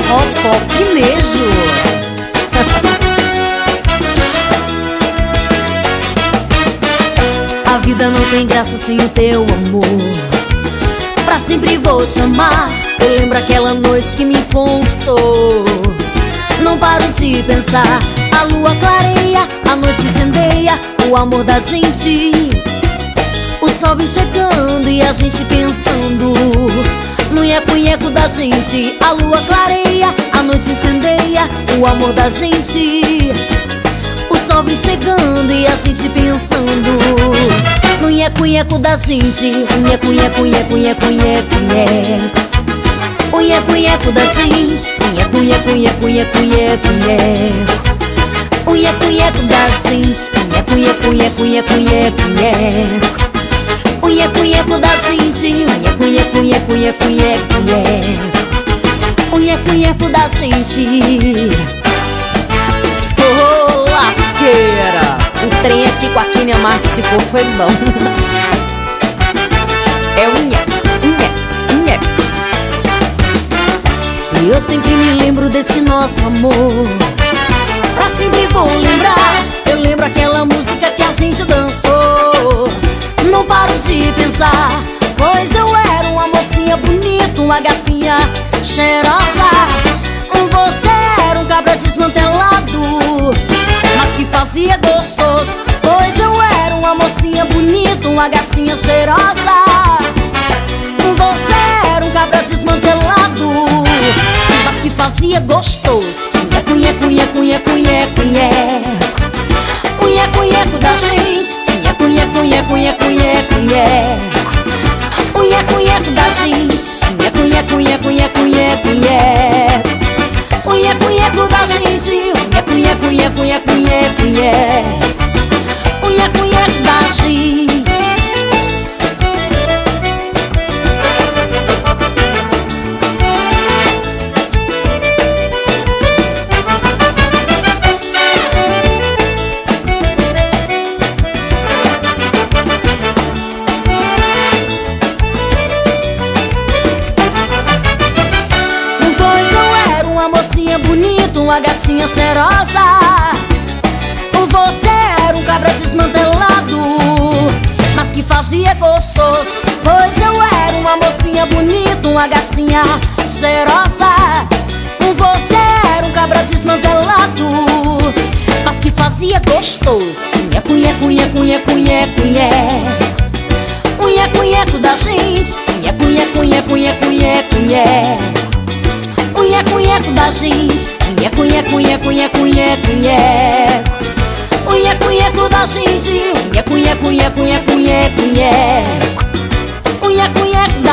Rocoquinejo. A vida não tem graça sem o teu amor. Pra sempre vou te amar. Eu lembro aquela noite que me conquistou. Não paro de pensar. A lua clareia, a noite incendeia o amor da gente. O sol vem chegando e a gente pensando no nheco-nheco da gente. A lua clareia, a noite incendeia o amor da gente. O sol vem chegando e a gente pensando no nheco-nheco da gente. O nheco-nheco, nheco-nheco, nheco-nheco. O nheco-nheco da gente. O nheco-nheco, nheco-nheco, nheco-nheco. O nheco-nheco da gente. O nheco-nheco, nheco-nheco, nheco-nheco. O nheco-nheco da gente. O nheco-nheco, nheco-nheco, nheco-nheco. O nheco-nheco da gente. Oh, lasqueira! O trem aqui com a Kínia Marques ficou, foi bom. É o nheco, nheco, nheco. E eu sempre me lembro desse nosso amor. Pra sempre vou lembrar. Eu lembro aquela música que a gente dançou. Não paro de pensar, pois eu era uma mocinha bonita, uma gatinha cheirosa. Você era um cabra desmantelado, mas que fazia gostoso. Pois eu era uma mocinha bonita, uma gatinha cheirosa. Você era um cabra desmantelado, mas que fazia gostoso. Nheco, nheco, nheco, nheco, nheco, nheco. O nheco-nheco da gente. Nheco, nheco, nheco, nheco, nheco, nheco. O nheco-nheco da gente. Nheco, nheco, nheco, nheco, nheco, nheco. O nheco-nheco da gente. Nheco, nheco, nheco, nheco, nheco, nheco. O nheco-nheco da gente. Bonito, uma gatinha cheirosa. Você era um cabra desmantelado, mas que fazia gostoso. Pois eu era uma mocinha bonita, uma gatinha cheirosa. Você era um cabra desmantelado, mas que fazia gostoso. Nheco, nheco, nheco, nheco, nheco, nheco. O nheco-nheco da gente. Nheco, nheco, nheco, nheco, nheco, nheco. O nheco-nheco da gente. Nheco, nheco, nheco, nheco, nheco, nheco. O nheco-nheco da gente. Nheco, nheco, nheco, nheco, nheco, nheco. O nheco-nheco da